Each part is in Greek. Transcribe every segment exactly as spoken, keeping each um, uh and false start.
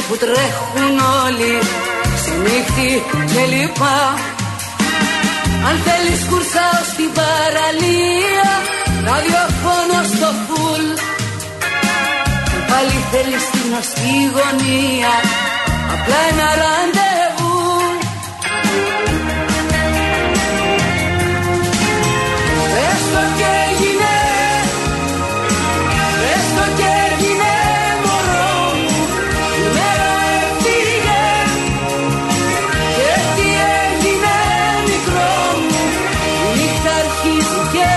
που τρέχουν όλοι ξενύχτη και λοιπά. Αν θέλεις κουρσάω στην παραλία, ραδιοφώνω στο φουλ. Αν πάλι θέλεις την γνωστή γωνία, απλά ένα ραντεβού. Πες το και έγινε, πες το και έγινε μωρό μου, η μέρα έφυγε και τι έγινε μικρό μου, η νύχτα αρχίστηκε.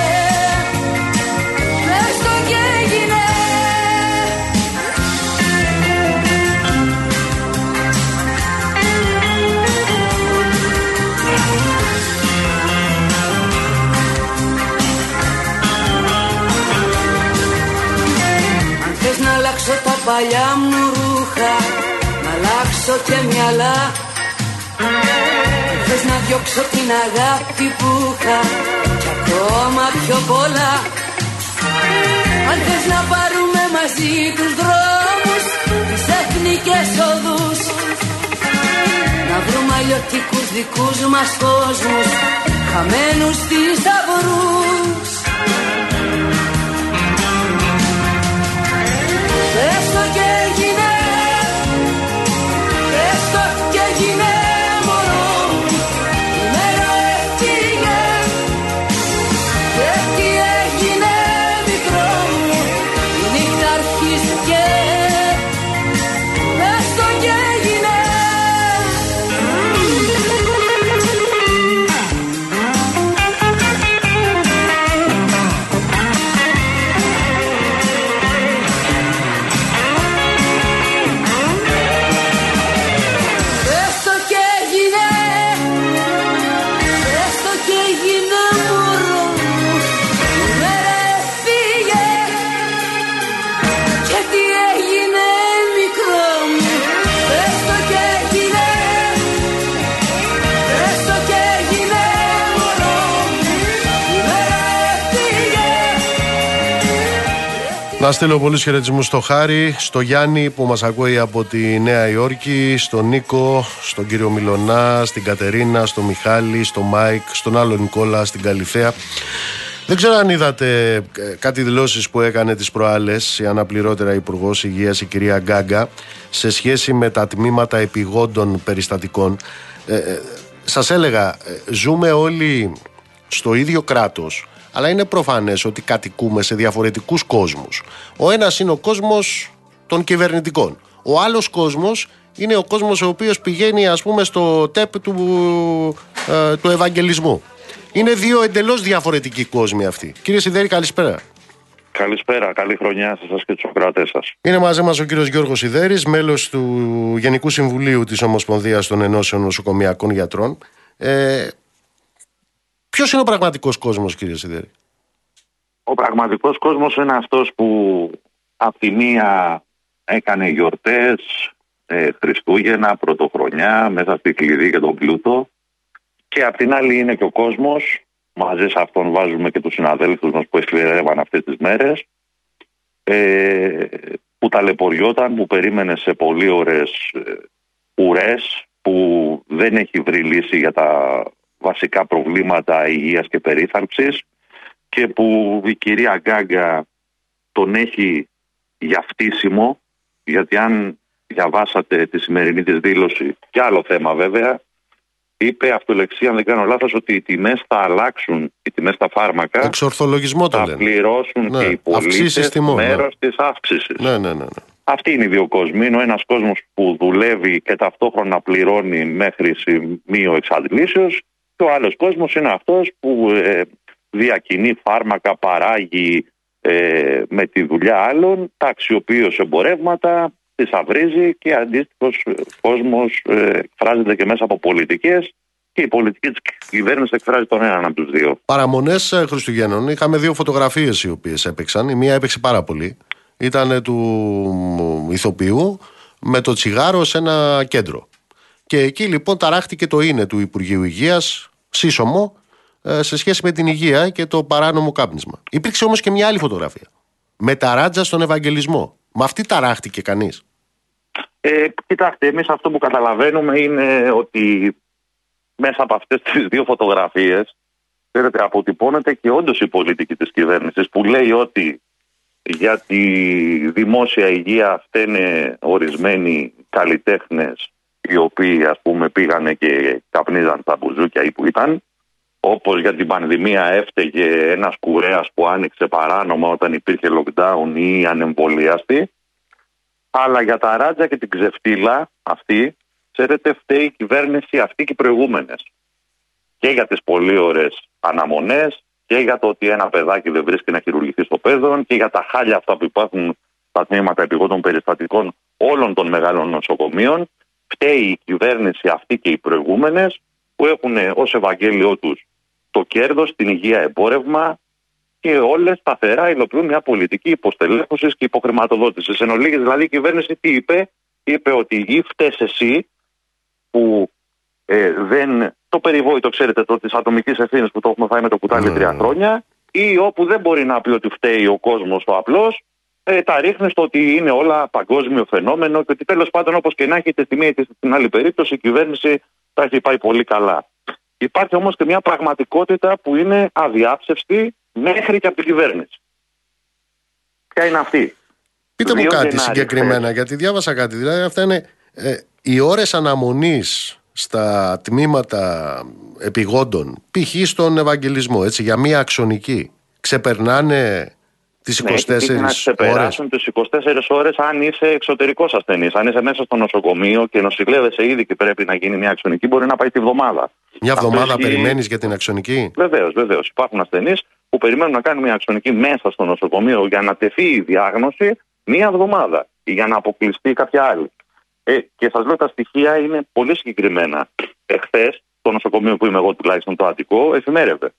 Πες το και έγινε. Να αλλάξω τα παλιά μου ρούχα, να αλλάξω και μυαλά. Θες να διώξω την αγάπη που είχα κι ακόμα πιο πολλά. Αν θες να πάρουμε μαζί τους δρόμους, τις εθνικές οδούς, να βρούμε αλλιωτικούς δικούς μας κόσμους, χαμένους στις σταυρούς. Πες το και έγινε, πες το και έγινε μωρό μου, η μέρα έφυγε και τι έγινε μικρό μου, η νύχτα αρχίστηκε. Πες το και έγινε. Να στείλω πολλούς χαιρετισμούς στο Χάρη, στο Γιάννη που μας ακούει από τη Νέα Υόρκη, στον Νίκο, στον κύριο Μιλωνά, στην Κατερίνα, στον Μιχάλη, στον Μάικ, στον άλλο Νικόλα, στην Καλυθέα. Δεν ξέρω αν είδατε κάτι δηλώσεις που έκανε τις προάλλες η αναπληρώτερα Υπουργός Υγείας, η κυρία Γκάγκα, σε σχέση με τα τμήματα επιγόντων περιστατικών. Ε, ε, σας έλεγα, ζούμε όλοι στο ίδιο κράτος, αλλά είναι προφανές ότι κατοικούμε σε διαφορετικούς κόσμους. Ο ένας είναι ο κόσμος των κυβερνητικών. Ο άλλος κόσμος είναι ο κόσμος ο οποίος πηγαίνει, ας πούμε, στο τέπ του, ε, του Ευαγγελισμού. Είναι δύο εντελώς διαφορετικοί κόσμοι αυτοί. Κύριε Σιδέρη, καλησπέρα. Καλησπέρα, καλή χρονιά σε εσάς και τους ακροατές σας. Είναι μαζί μας ο κύριος Γιώργος Σιδέρης, μέλος του Γενικού Συμβουλίου της Ομοσπονδίας των Ενώσεων Νοσοκομιακών Γιατρών. Ε, ποιος είναι ο πραγματικός κόσμος, κύριε Σιδέρη? Ο πραγματικός κόσμος είναι αυτός που απ' τη μία έκανε γιορτές, ε, Χριστούγεννα, Πρωτοχρονιά, μέσα στη κλειδί και τον πλούτο, και απ' την άλλη είναι και ο κόσμος, μαζί σε αυτόν βάζουμε και τους συναδέλφους μας που εσφυρεύαν αυτές τις μέρες, ε, που ταλαιπωριόταν, που περίμενε σε πολύ ώρες ε, ουρές, που δεν έχει βρει λύση για τα βασικά προβλήματα υγείας και περίθαλψης και που η κυρία Γκάγκα τον έχει για φτύσιμο, γιατί αν διαβάσατε τη σημερινή της δήλωση, και άλλο θέμα βέβαια, είπε αυτολεξία, αν δεν κάνω λάθος, ότι οι τιμές θα αλλάξουν, οι τιμές στα φάρμακα. Εξορθολογισμό το θα λένε. πληρώσουν Ναι, και οι πολίτες τιμών, μέρος ναι. της αύξησης. Ναι, ναι, ναι, ναι. Αυτή είναι η δύο κόσμοι. Είναι ο ένας κόσμος που δουλεύει και ταυτόχρονα πληρώνει μέχρι σημείο εξαντλήσεως, και ο άλλος κόσμος είναι αυτός που ε, διακινεί φάρμακα, παράγει ε, με τη δουλειά άλλων, τα αξιοποιεί ως εμπορεύματα, τις αυρίζει, και αντίστοιχος κόσμος ε, εκφράζεται και μέσα από πολιτικές, και η πολιτική της κυβέρνησης εκφράζει τον έναν από τους δύο. Παραμονές Χριστουγέννων είχαμε δύο φωτογραφίες οι οποίες έπαιξαν. Η μία έπαιξε πάρα πολύ. Ήταν του ηθοποιού με το τσιγάρο σε ένα κέντρο. Και εκεί λοιπόν ταράχτηκε το είναι του Υπουργείου Υγείας, σύσσωμο, σε σχέση με την υγεία και το παράνομο κάπνισμα. Υπήρξε όμως και μια άλλη φωτογραφία. Με τα ράτζα στον Ευαγγελισμό. Με αυτή ταράχτηκε κανείς? Ε, κοιτάξτε, εμείς αυτό που καταλαβαίνουμε είναι ότι μέσα από αυτές τις δύο φωτογραφίες, ξέρετε, αποτυπώνεται και όντως η πολιτική της κυβέρνησης που λέει ότι για τη δημόσια υγεία φταίνε ορισμένοι καλλιτέχνες οι οποίοι, ας πούμε, πήγανε και καπνίζαν στα μπουζούκια ή που ήταν, όπως για την πανδημία έφταιγε ένας κουρέας που άνοιξε παράνομα όταν υπήρχε lockdown ή ανεμβολίαστη, αλλά για τα ράτζα και την ξεφτύλα αυτή, ξέρετε, φταίει η κυβέρνηση αυτή και οι προηγούμενες. Και για τις πολύ ωραίες αναμονές, και για το ότι ένα παιδάκι δεν βρίσκει να χειρουργηθεί στο παιδόν, και για τα χάλια αυτά που υπάρχουν στα τμήματα επιγόντων περιστατικών όλων των μεγάλων νοσοκομείων. Φταίει η κυβέρνηση αυτή και οι προηγούμενες που έχουν ως Ευαγγέλιο τους το κέρδος, την υγεία εμπόρευμα και όλες σταθερά υλοποιούν μια πολιτική υποστελέχωσης και υποχρηματοδότησης. Εν ολίγης, δηλαδή η κυβέρνηση τι είπε? Είπε ότι ή φταίς εσύ που ε, δεν... το περιβόητο, ξέρετε, το της ατομικής ευθύνης που το έχουμε φάει με το κουτάλι mm. τρία χρόνια, ή όπου δεν μπορεί να πει ότι φταίει ο κόσμος ο απλός, ε, τα ρίχνει στο ότι είναι όλα παγκόσμιο φαινόμενο και ότι τέλος πάντων, όπως και να έχετε στη μία ή στην άλλη περίπτωση, η κυβέρνηση τα έχει πάει πολύ καλά. Υπάρχει όμως και μια πραγματικότητα που είναι αδιάψευστη μέχρι και από την κυβέρνηση. Ποια είναι αυτή? Πείτε μου κάτι συγκεκριμένα, χθες. Γιατί διάβασα κάτι. Δηλαδή, αυτά είναι ε, οι ώρες αναμονής στα τμήματα επιγόντων, π.χ. στον Ευαγγελισμό, έτσι, για μία αξονική, ξεπερνάνε τις είκοσι τέσσερις ώρες. Ναι, να ξεπεράσουν τις είκοσι τέσσερις ώρες αν είσαι εξωτερικός ασθενής. Αν είσαι μέσα στο νοσοκομείο και νοσηλεύεσαι ήδη και πρέπει να γίνει μια αξονική, μπορεί να πάει τη βδομάδα. Μια εβδομάδα ισχύει... περιμένεις για την αξονική? Βεβαίως, βεβαίως. Υπάρχουν ασθενείς που περιμένουν να κάνουν μια αξονική μέσα στο νοσοκομείο για να τεθεί η διάγνωση μια εβδομάδα ή για να αποκλειστεί κάποια άλλη. Ε, και σας λέω, τα στοιχεία είναι πολύ συγκεκριμένα. Εχθές, το νοσοκομείο που είμαι εγώ, τουλάχιστον το Αττικό, εφημέρευε.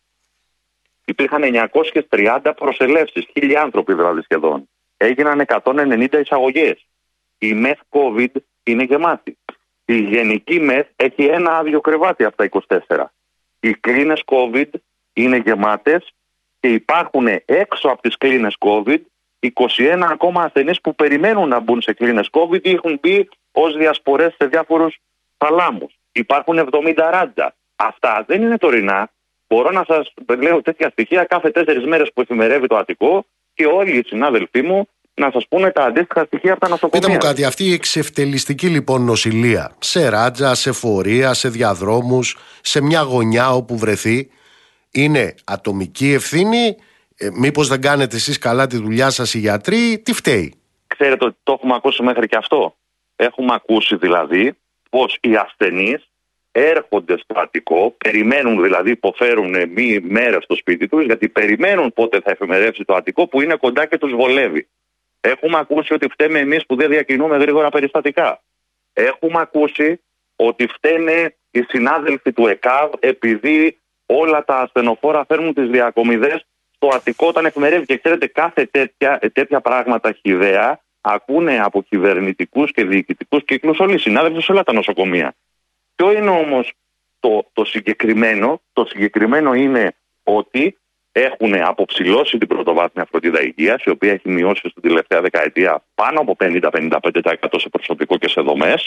Υπήρχαν εννιακόσιες τριάντα προσελεύσεις, χίλιοι άνθρωποι δηλαδή σχεδόν. Έγιναν εκατόν ενενήντα εισαγωγές. Η ΜΕΘ COVID είναι γεμάτη. Η γενική ΜΕΘ έχει ένα άδειο κρεβάτι από τα είκοσι τέσσερα. Οι κλίνες COVID είναι γεμάτες και υπάρχουν έξω από τις κλίνες COVID είκοσι ένα ακόμα ασθενείς που περιμένουν να μπουν σε κλίνες COVID ή έχουν μπει ως διασπορές σε διάφορους θαλάμους. Υπάρχουν εβδομήντα ράντζα. Αυτά δεν είναι τωρινά. Μπορώ να σας λέω τέτοια στοιχεία κάθε τέσσερις μέρες που εφημερεύει το Αττικό και όλοι οι συνάδελφοί μου να σας πούνε τα αντίστοιχα στοιχεία από τα νοσοκομεία. Πείτε μου κάτι, αυτή η εξευτελιστική λοιπόν νοσηλεία, σε ράτζα, σε φορεία, σε διαδρόμους, σε μια γωνιά όπου βρεθεί, είναι ατομική ευθύνη? Ε, μήπως δεν κάνετε εσείς καλά τη δουλειά σας οι γιατροί? Τι φταίει? Ξέρετε ότι το έχουμε ακούσει μέχρι και αυτό. Έχουμε ακούσει δηλαδή πως οι ασθενείς έρχονται στο Αττικό, περιμένουν δηλαδή, υποφέρουν μία μέρα στο σπίτι τους, γιατί περιμένουν πότε θα εφημερεύσει το Αττικό που είναι κοντά και τους βολεύει. Έχουμε ακούσει ότι φταίμε εμείς που δεν διακινούμε γρήγορα περιστατικά. Έχουμε ακούσει ότι φταίνε οι συνάδελφοι του ΕΚΑΒ επειδή όλα τα ασθενοφόρα φέρνουν τις διακομιδές στο Αττικό όταν εφημερεύει. Και ξέρετε, κάθε τέτοια, τέτοια πράγματα χυδαία ακούνε από κυβερνητικούς και διοικητικούς κύκλους όλοι οι συνάδελφοι σε όλα τα νοσοκομεία. Ποιο είναι όμως το, το συγκεκριμένο? Το συγκεκριμένο είναι ότι έχουν αποψηλώσει την πρωτοβάθμια φροντίδα υγείας, η οποία έχει μειώσει στην τελευταία δεκαετία πάνω από πενήντα με πενήντα πέντε τοις εκατό σε προσωπικό και σε δομές,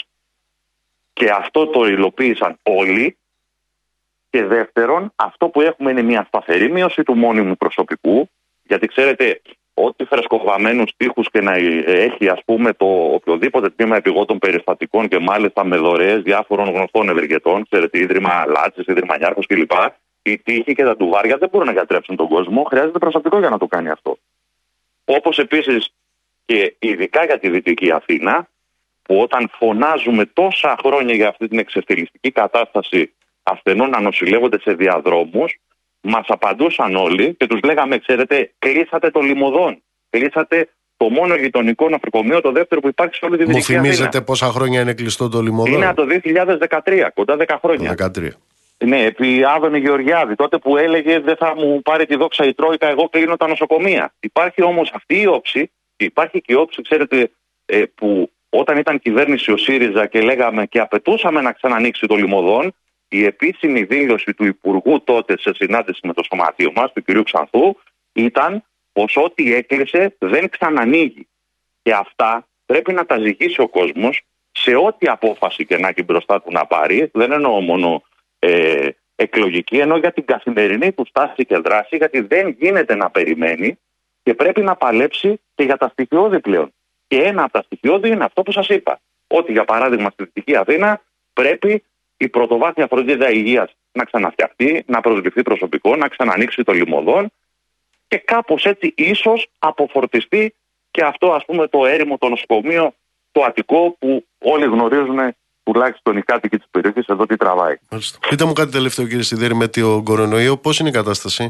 και αυτό το υλοποίησαν όλοι. Και δεύτερον, αυτό που έχουμε είναι μια σταθερή μείωση του μόνιμου προσωπικού, γιατί ξέρετε, ό,τι φρεσκοβαμένους τοίχους και να έχει, ας πούμε, το οποιοδήποτε τμήμα επιγόντων περιστατικών και μάλιστα με δωρεές διάφορων γνωστών ευεργετών, ξέρετε, ίδρυμα Λάτσης, ίδρυμα Νιάρχος κλπ. Οι τοίχοι και τα ντουβάρια δεν μπορούν να γιατρέψουν τον κόσμο, χρειάζεται προσωπικό για να το κάνει αυτό. Όπως επίσης και ειδικά για τη Δυτική Αθήνα, που όταν φωνάζουμε τόσα χρόνια για αυτή την εξευτελιστική κατάσταση ασθενών να νοσηλεύονται σε διαδρόμους, μας απαντούσαν όλοι και τους λέγαμε, ξέρετε, κλείσατε το Λιμωδόν, κλείσατε το μόνο γειτονικό νοσοκομείο, το δεύτερο που υπάρχει σε όλη τη Δυτική Αθήνα. Μου θυμίζετε πόσα χρόνια είναι κλειστό το Λιμωδόν? Είναι από το δύο χιλιάδες δεκατρία, κοντά δέκα χρόνια. δεκατρία. Ναι, επί Άδωνη Γεωργιάδη, τότε που έλεγε δεν θα μου πάρει τη δόξα η Τρόικα, εγώ κλείνω τα νοσοκομεία. Υπάρχει όμως αυτή η όψη, και υπάρχει και η όψη, ξέρετε, που όταν ήταν κυβέρνηση ο ΣΥΡΙΖΑ και λέγαμε και απαιτούσαμε να ξανανοίξει το Λιμωδόν, η επίσημη δήλωση του Υπουργού τότε σε συνάντηση με το σωματείο μας, του κ. Ξανθού, ήταν πως ό,τι έκλεισε δεν ξανανοίγει. Και αυτά πρέπει να τα ζυγίσει ο κόσμος σε ό,τι απόφαση και να έχει μπροστά του να πάρει, δεν εννοώ μόνο ε, εκλογική, εννοώ για την καθημερινή του στάση και δράση, γιατί δεν γίνεται να περιμένει και πρέπει να παλέψει και για τα στοιχειώδη πλέον. Και ένα από τα στοιχειώδη είναι αυτό που σας είπα. Ότι για παράδειγμα στη Δυτική Αθήνα πρέπει η πρωτοβάθμια φροντίδα υγείας να ξαναφτιαχτεί, να προσληφθεί προσωπικό, να ξανανοίξει το λιμωδόν και κάπως έτσι ίσως αποφορτιστεί και αυτό, ας πούμε, το έρημο, το νοσοκομείο, το Αττικό, που όλοι γνωρίζουν, τουλάχιστον οι κάτοικοι της περιοχής, εδώ τι τραβάει. Πείτε μου κάτι τελευταίο, κύριε Σιδέρη, με το κορονοϊό, πώς είναι η κατάσταση?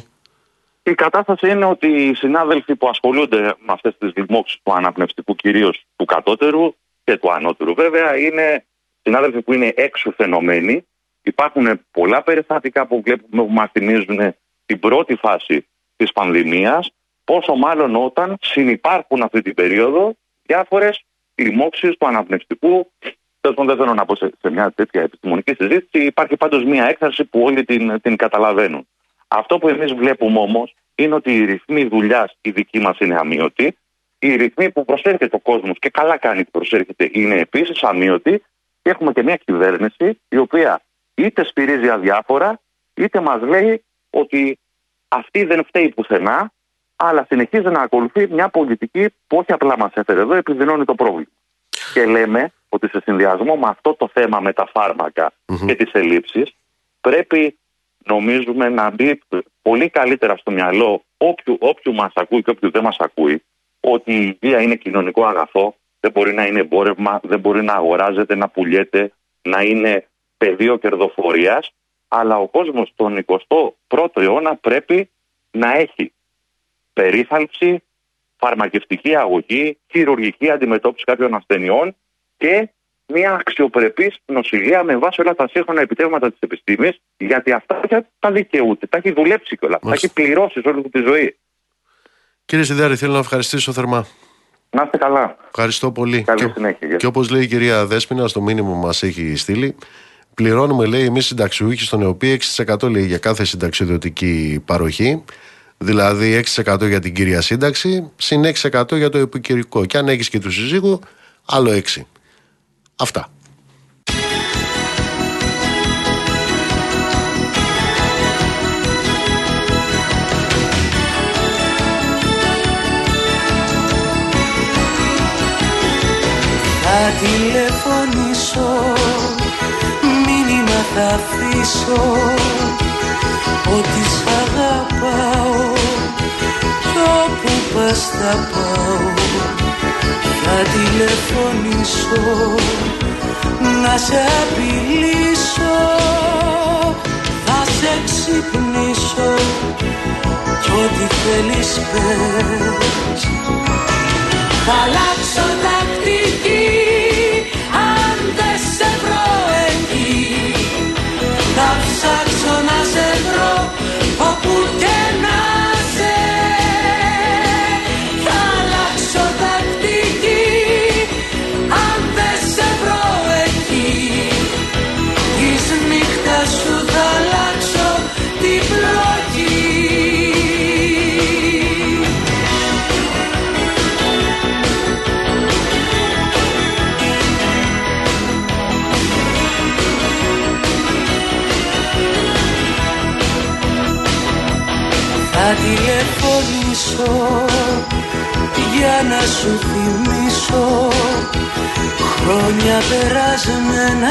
Η κατάσταση είναι ότι οι συνάδελφοι που ασχολούνται με αυτές τις λοιμώξεις του αναπνευστικού, κυρίως του κατώτερου και του ανώτερου βέβαια, είναι συνάδελφοι που είναι έξω φαινομένοι. Υπάρχουν πολλά περιστατικά που βλέπουμε που μας θυμίζουν την πρώτη φάση της πανδημίας, πόσο μάλλον όταν συνυπάρχουν αυτή την περίοδο διάφορες λοιμώξεις του αναπνευστικού. Δεν θέλω να πω σε, σε μια τέτοια επιστημονική συζήτηση, υπάρχει πάντως μια έκθεση που όλοι την, την καταλαβαίνουν. Αυτό που εμείς βλέπουμε όμως είναι ότι οι ρυθμοί δουλειάς οι δικοί μας είναι αμύωτοι, οι ρυθμοί που προσέρχεται ο κόσμος και καλά κάνει που προσέρχεται είναι επίσης αμύωτοι, και έχουμε και μια κυβέρνηση η οποία είτε σφυρίζει αδιάφορα, είτε μας λέει ότι αυτή δεν φταίει πουθενά, αλλά συνεχίζει να ακολουθεί μια πολιτική που όχι απλά μας έφερε εδώ, επιδεινώνει το πρόβλημα. Και λέμε ότι σε συνδυασμό με αυτό το θέμα με τα φάρμακα mm-hmm. και τις ελλείψεις, πρέπει, νομίζουμε, να μπει πολύ καλύτερα στο μυαλό όποιου, όποιου μας ακούει και όποιου δεν μας ακούει, ότι η υγεία είναι κοινωνικό αγαθό, δεν μπορεί να είναι εμπόρευμα, δεν μπορεί να αγοράζεται, να πουλιέται, να είναι πεδίο κερδοφορίας, αλλά ο κόσμος τον εικοστό πρώτο αιώνα πρέπει να έχει περίθαλψη, φαρμακευτική αγωγή, χειρουργική αντιμετώπιση κάποιων ασθενειών και μια αξιοπρεπής νοσηλεία με βάση όλα τα σύγχρονα επιτεύγματα της επιστήμης, γιατί αυτά τα δικαιούται, τα έχει δουλέψει κιόλας, τα έχει πληρώσει σε όλη του τη ζωή. Κύριε Σιδέρη, θέλω να ευχαριστήσω θερμά. Να είστε καλά. Ευχαριστώ πολύ. Καλή και, συνέχεια. Και όπως λέει η κυρία Δέσποινα, στο μήνυμα που μας έχει στείλει, πληρώνουμε, λέει, εμείς συνταξιούχοι στον ΕΟΠΗ έξι τοις εκατό, λέει, για κάθε συνταξιδιωτική παροχή. Δηλαδή έξι τοις εκατό για την κύρια σύνταξη, συν έξι τοις εκατό για το επικουρικό. Και αν έχεις και του συζύγου, άλλο έξι. Αυτά. Θα τηλεφωνήσω, μήνυμα θα αφήσω, ότι σ' αγαπάω κι όπου πας θα πάω. Θα τηλεφωνήσω, να σε απειλήσω, θα σε ξυπνήσω κι ό,τι θέλεις πες. Θα αλλάξω τακτική αν δεν σε βρω εκεί. Θα ψάξω να σε βρω όπου και να σε. Θα αλλάξω τακτική αν δεν σε βρω εκεί. Της νύχτας σου θα αλλάξω την πλοκή. Θα τηλεφωνήσω για να σου θυμίσω χρόνια περασμένα,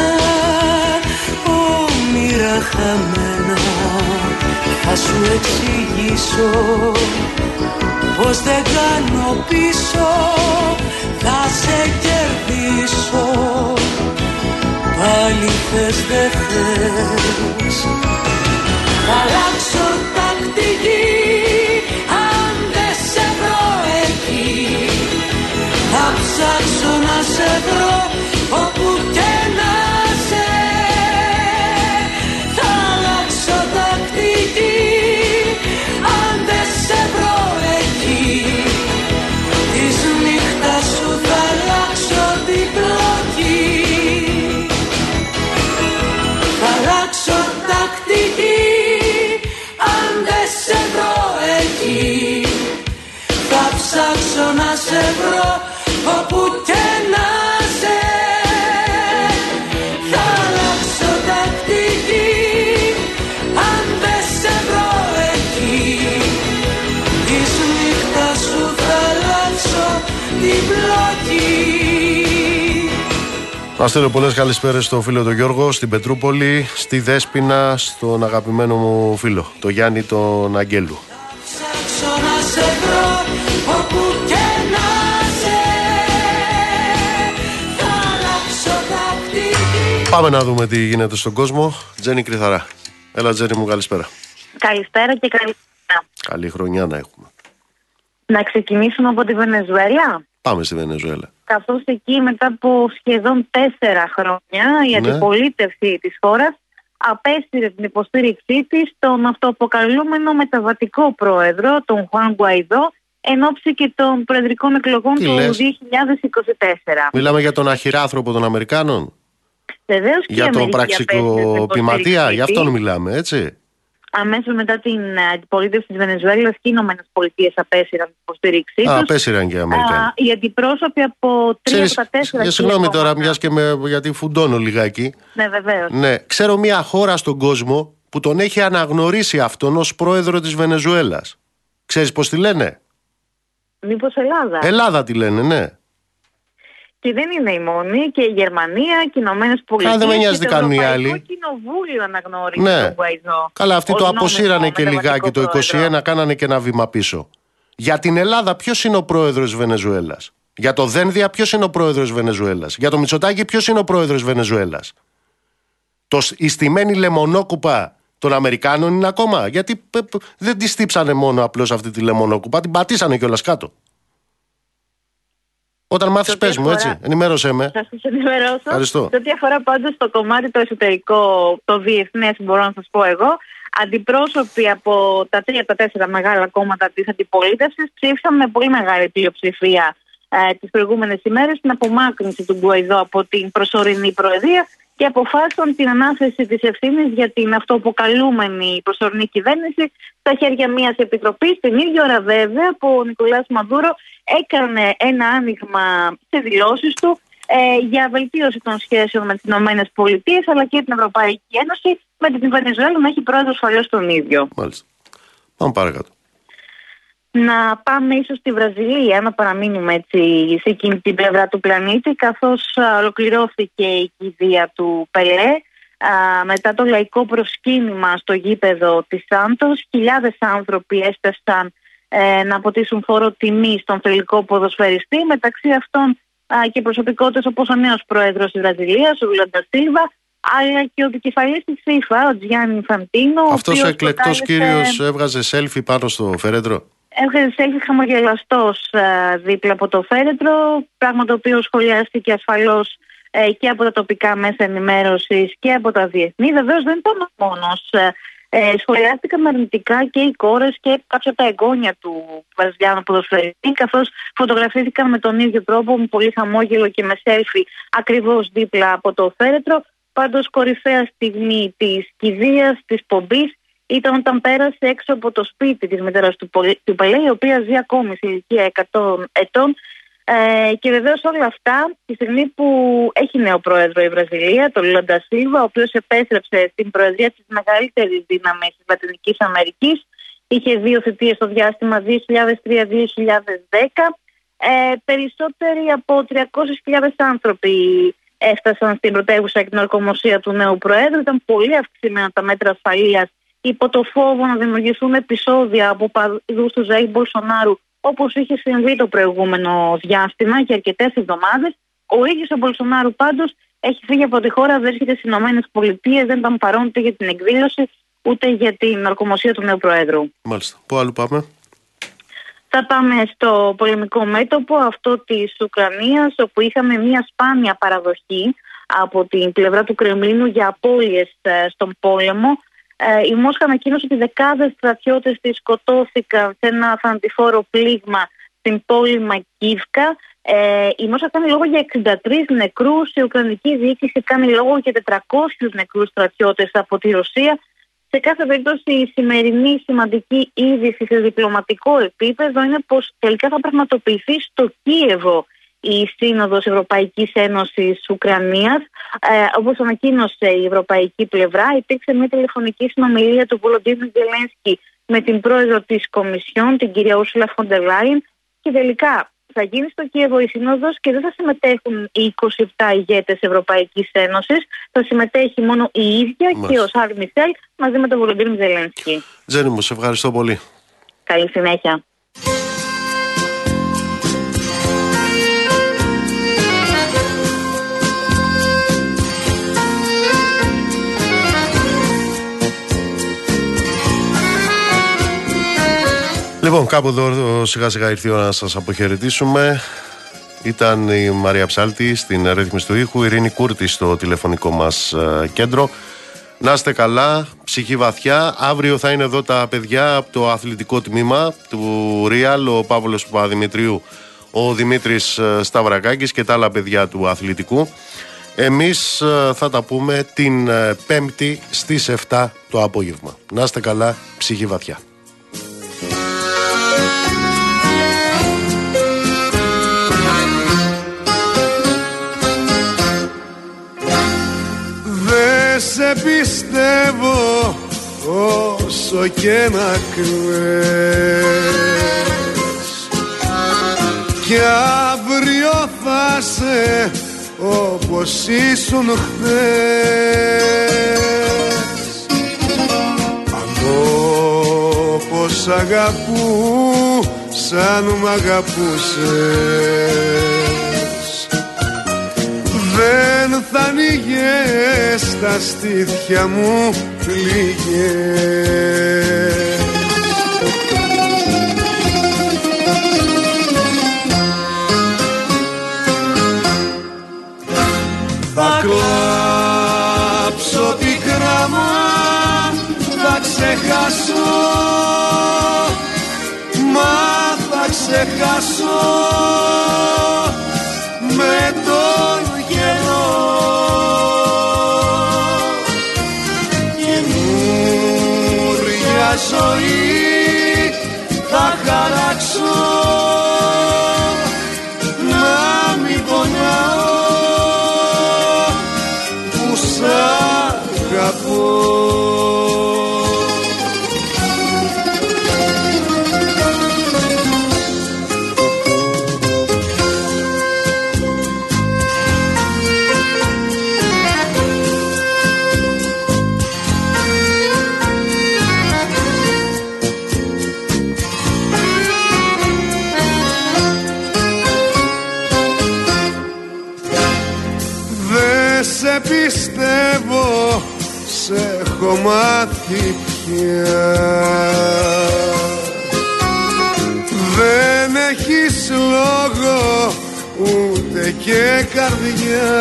όνειρα χαμένα. Θα σου εξηγήσω πως δεν κάνω πίσω, θα σε κερδίσω. Πάλι θες δεν θες. Θα αλλάξω τακτική αν δεν σε βρω εκεί. Θα ψάξω να σε βρω όπου και να σε. Θα αλλάξω τακτική αν δεν σε βρω εκεί. Της νύχτας σου θα αλλάξω την πλοκή. Θα αλλάξω τακτική αν δεν σε Να στείλω πολλές καλησπέρες στον φίλο τον Γιώργο, στην Πετρούπολη, στη Δέσποινα, στον αγαπημένο μου φίλο, τον Γιάννη τον Αγγέλου. Πάμε να δούμε τι γίνεται στον κόσμο. Τζέννη Κρυθαρά. Έλα Τζέννη μου, καλησπέρα. Καλησπέρα και καλή χρονιά. Καλή χρονιά να έχουμε. Να ξεκινήσουμε από τη Βενεζουέλα. Πάμε στη Βενεζουέλα. Καθώς εκεί μετά από σχεδόν τέσσερα χρόνια η Ναι. αντιπολίτευση της χώρας απέσυρε την υποστήριξή της στον αυτοαποκαλούμενο μεταβατικό πρόεδρο, τον Χουάν Γκουαϊδό, εν ώψη και των προεδρικών εκλογών Τι του λες? δύο χιλιάδες είκοσι τέσσερα. Μιλάμε για τον αχυράνθρωπο των Αμερικάνων. Βεβαίως και Για η τον Αμερική απέσυρε την πραξικοπηματία, υποστήριξή γι' αυτόν της. μιλάμε, έτσι. Αμέσως μετά την αντιπολίτευση της Βενεζουέλας και οι Ηνωμένες Πολιτείες απέσυραν την υποστήριξή Α, τους. απέσυραν και οι Αμερικάνοι. Α, οι αντιπρόσωποι από τρία Ξέρεις, από τα τέσσερα. ε, συγγνώμη κόμματα. τώρα, μιας και με, γιατί φουντώνω λιγάκι. Ναι, βεβαίως. Ναι, ξέρω μια χώρα στον κόσμο που τον έχει αναγνωρίσει αυτόν ως πρόεδρο της Βενεζουέλας. Ξέρεις πώς τη λένε? Μήπως Ελλάδα. Ελλάδα τη λένε, ναι. Και δεν είναι η μόνη. Και η Γερμανία και οι Ηνωμένες Πολιτείες. δεν με νοιάζει και τι το κάνουν οι Ευρωπαϊκό άλλοι. Κοινοβούλιο αναγνώρισε Ναι. τον Γκουαϊδό. Καλά, αυτοί ως το νόμιμο αποσύρανε και μεταβατικό λιγάκι το είκοσι ένα, πρόεδρο. κάνανε και ένα βήμα πίσω. Για την Ελλάδα ποιος είναι ο πρόεδρος της Βενεζουέλας? Για το Δένδια ποιος είναι ο πρόεδρος της Βενεζουέλας? Για το Μητσοτάκη ποιος είναι ο πρόεδρος της Βενεζουέλας? Το, σ- η στημένη λεμονόκουπα των Αμερικάνων είναι ακόμα? Γιατί π, π, δεν τη στύψανε μόνο απλώς αυτή τη λεμονόκουπα, την πατήσανε κιόλας κάτω. Όταν μάθεις Σε ό,τι πες μου, αφορά- έτσι, ενημέρωσέ με. Θα σας ενημερώσω. Ευχαριστώ. Σε ό,τι αφορά πάντως το κομμάτι το εσωτερικό, το διεθνές, μπορώ να σας πω εγώ, αντιπρόσωποι από τα τρία από τα τέσσερα μεγάλα κόμματα της αντιπολίτευσης ψήφισαν με πολύ μεγάλη πλειοψηφία ε, τις προηγούμενες ημέρες την απομάκρυνση του Γκουαϊδό από την προσωρινή προεδρία και αποφάσισαν την ανάθεση της ευθύνης για την αυτοαποκαλούμενη προσωρινή κυβέρνηση στα χέρια μιας επιτροπής. Την ίδια ώρα βέβαια που ο Νικολάς Μαδούρο έκανε ένα άνοιγμα σε δηλώσεις του ε, για βελτίωση των σχέσεων με τις Ηνωμένες Πολιτείες αλλά και την Ευρωπαϊκή Ένωση, με την Βενεζουέλα να έχει πρόεδρο ασφαλώς τον ίδιο. Μάλιστα. Πάμε παρακάτω. Να πάμε ίσως στη Βραζιλία, να παραμείνουμε έτσι σε εκείνη την πλευρά του πλανήτη, καθώς α, ολοκληρώθηκε η κηδεία του Πελέ. Α, μετά το λαϊκό προσκύνημα στο γήπεδο της Σάντος, χιλιάδες άνθρωποι έστεσαν ε, να αποτίσουν φόρο τιμή στον θρυλικό ποδοσφαιριστή, μεταξύ αυτών α, και προσωπικότητες όπως ο νέος πρόεδρος της Βραζιλίας, ο Λούντα Σίλβα, αλλά και ο επικεφαλής της FIFA, ο Τζιάννη Φαντίνο. Αυτός ο εκλεκτός κύριος έβγαζε selfie πάνω στο φέρετρο. Έβγαζε selfie χαμογελαστός ε, δίπλα από το φέρετρο, πράγμα το οποίο σχολιάστηκε ασφαλώς ε, και από τα τοπικά μέσα ενημέρωσης και από τα διεθνή. Βεβαίως δεν ήταν ο μόνος. Ε, ε, σχολιάστηκαν αρνητικά και οι κόρες και κάποια από τα εγγόνια του βραζιλιάνου ποδοσφαιριστή, καθώς φωτογραφήθηκαν με τον ίδιο τρόπο, με πολύ χαμόγελο και με selfie ακριβώς δίπλα από το φέρετρο. Πάντως κορυφαία στιγμή της κηδείας, της πομπής, ήταν όταν πέρασε έξω από το σπίτι της μητέρας του, του Πελέ, η οποία ζει ακόμη σε ηλικία εκατό ετών. Ε, και βεβαίως όλα αυτά τη στιγμή που έχει νέο πρόεδρο η Βραζιλία, τον Λούντα Σίλβα, ο οποίος επέστρεψε στην προεδρία της μεγαλύτερης δύναμης της Λατινικής Αμερικής. Είχε δύο θητείες στο διάστημα δύο χιλιάδες τρία με δύο χιλιάδες δέκα. Ε, περισσότεροι από τριακόσιες χιλιάδες άνθρωποι έφτασαν στην πρωτεύουσα και την ορκομοσία του νέου Προέδρου. Ήταν πολύ αυξημένα τα μέτρα ασφαλείας υπό το φόβο να δημιουργηθούν επεισόδια από παδούς του Ζαΐρ Μπολσονάρου, όπως είχε συμβεί το προηγούμενο διάστημα και αρκετές εβδομάδες. Ο ίδιος ο Μπολσονάρου πάντως έχει φύγει από τη χώρα, βρίσκεται στις Ηνωμένες Πολιτείες, δεν ήταν παρόν ούτε για την εκδήλωση ούτε για την ορκομοσία του νέου Προέδρου. Μάλιστα. Πού αλλού πάμε? Θα πάμε στο πολεμικό μέτωπο, αυτό της Ουκρανίας, όπου είχαμε μια σπάνια παραδοχή από την πλευρά του Κρεμλίνου για απώλειες στον πόλεμο. Η Μόσχα ανακοίνωσε ότι δεκάδες στρατιώτες της σκοτώθηκαν σε ένα θανατηφόρο πλήγμα στην πόλη Μακίβκα. Η Μόσχα κάνει λόγο για εξήντα τρεις νεκρούς, η Ουκρανική διοίκηση κάνει λόγο για τετρακόσιους νεκρούς στρατιώτες από τη Ρωσία. Σε κάθε περίπτωση η σημερινή σημαντική είδηση σε διπλωματικό επίπεδο είναι πως τελικά θα πραγματοποιηθεί στο Κίεβο η Σύνοδος Ευρωπαϊκής Ένωσης Ουκρανίας. Ε, όπως ανακοίνωσε η ευρωπαϊκή πλευρά, υπήρξε μια τηλεφωνική συνομιλία του Βολοντίμιρ Ζελένσκι με την πρόεδρο της Κομισιόν, την κυρία Ούρσουλα Φον ντερ Λάιεν, και τελικά θα γίνει στο Κίεβο η Σύνοδος και δεν θα συμμετέχουν οι είκοσι επτά ηγέτες Ευρωπαϊκής Ένωσης. Θα συμμετέχει μόνο η ίδια Μάλιστα. και ο Σαρλ Μισελ μαζί με τον Βολοντίμιρ Ζελένσκι. Τζέννη μου, σε ευχαριστώ πολύ. Καλή συνέχεια. Λοιπόν, κάπου εδώ σιγά σιγά ήρθε η ώρα να σας αποχαιρετήσουμε. Ήταν η Μαρία Ψάλτη στην ρύθμιση του ήχου, η Ειρήνη Κούρτη στο τηλεφωνικό μας κέντρο. Να είστε καλά, ψυχή βαθιά. Αύριο θα είναι εδώ τα παιδιά από το αθλητικό τμήμα του Real, ο Παύλος Παπαδημητρίου, ο Δημήτρης Σταυρακάκης και τα άλλα παιδιά του αθλητικού. Εμείς θα τα πούμε την Πέμπτη στις επτά το απόγευμα. Να είστε καλά, ψυχή βαθιά. Δεν σε πιστεύω όσο και να κλαις, κι αύριο θα σε όπως ήσουν χθες. Αν όπως αγαπούσαν μ' αγαπούσες, δεν θα ανοίγες τα στήθια μου πληγές. Θα κλάψω πικρά, μα θα ξεχάσω, μα θα ξεχάσω με τον καιρό. Καινούρια ζωή θα χαράξω, να μην πονάω που σ' αγαπώ. Σε πιστεύω, σε έχω μάθει πια. Δεν έχεις λόγο ούτε και καρδιά.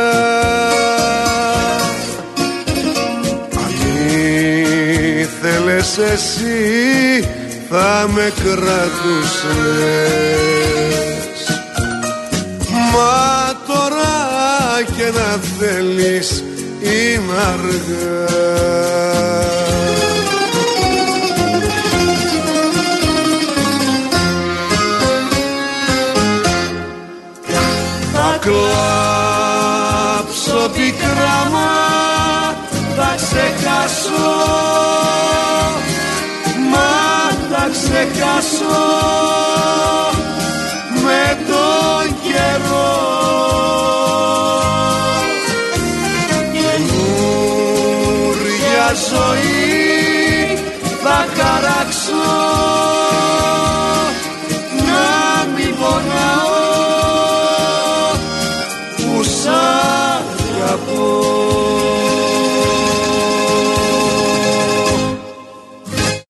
Αν ήθελες εσύ θα με κρατούσες, μα τώρα και να θέλεις είναι αργά. Θα κλάψω πικρά, μα θα ξεχάσω, μα θα ξεχάσω με τον καιρό. Ζωή θα χαράξω,